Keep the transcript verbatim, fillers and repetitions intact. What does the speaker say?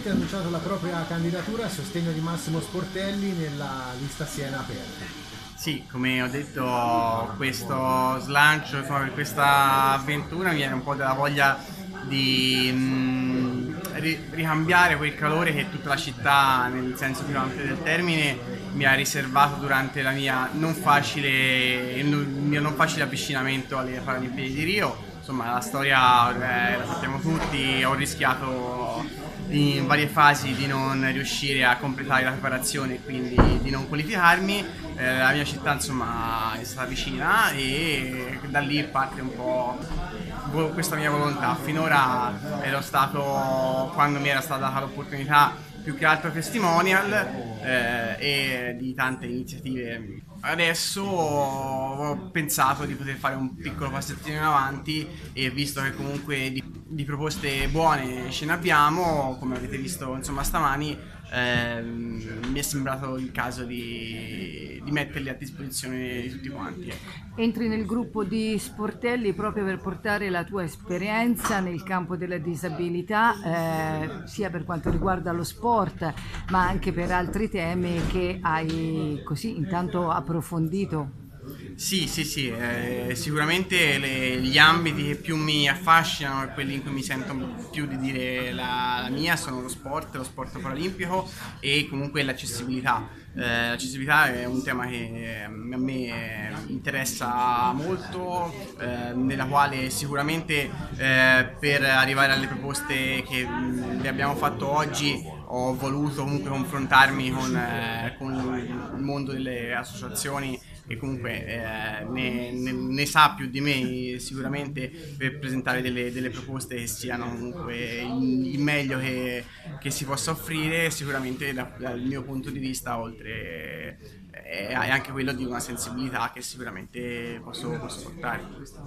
recentemente annunciato la propria candidatura a sostegno di Massimo Sportelli nella lista Siena Aperta. Sì, come ho detto, questo slancio, insomma, per questa avventura mi viene un po' dalla voglia di mh, ri- ricambiare quel calore che tutta la città, nel senso più ampio del termine, mi ha riservato durante la mia non facile, il mio non facile avvicinamento alle Paralimpiadi di Rio. Insomma, la storia eh, la sappiamo tutti, ho rischiato in varie fasi di non riuscire a completare la preparazione e quindi di non qualificarmi. Eh, la mia città insomma è stata vicina e da lì parte un po' questa mia volontà. Finora ero stato, quando mi era stata data l'opportunità, più che altro testimonial eh, e di tante iniziative. Adesso ho pensato di poter fare un piccolo passettino in avanti e visto che comunque di, di proposte buone ce ne abbiamo, come avete visto insomma stamani, ehm, mi è sembrato il caso di, di metterli a disposizione di tutti quanti. Ecco. Entri nel gruppo di Sportelli proprio per portare la tua esperienza nel campo della disabilità, eh, sia per quanto riguarda lo sport, ma anche per altri temi che hai così intanto approfondito. Sì, sì, sì, eh, sicuramente le- gli ambiti che più mi affascinano e quelli in cui mi sento più di dire la, la mia sono lo sport, lo sport paralimpico e comunque l'accessibilità. Eh, l'accessibilità è un tema che a me interessa molto, eh, nella quale sicuramente eh, per arrivare alle proposte che mh, le abbiamo fatto oggi ho voluto comunque confrontarmi con, eh, con il mondo delle associazioni che comunque eh, ne, ne, ne sa più di me sicuramente per presentare delle, delle proposte che siano comunque il, il meglio che, che si possa offrire. Sicuramente da, dal mio punto di vista, oltre è, è anche quello di una sensibilità che sicuramente posso, posso portare.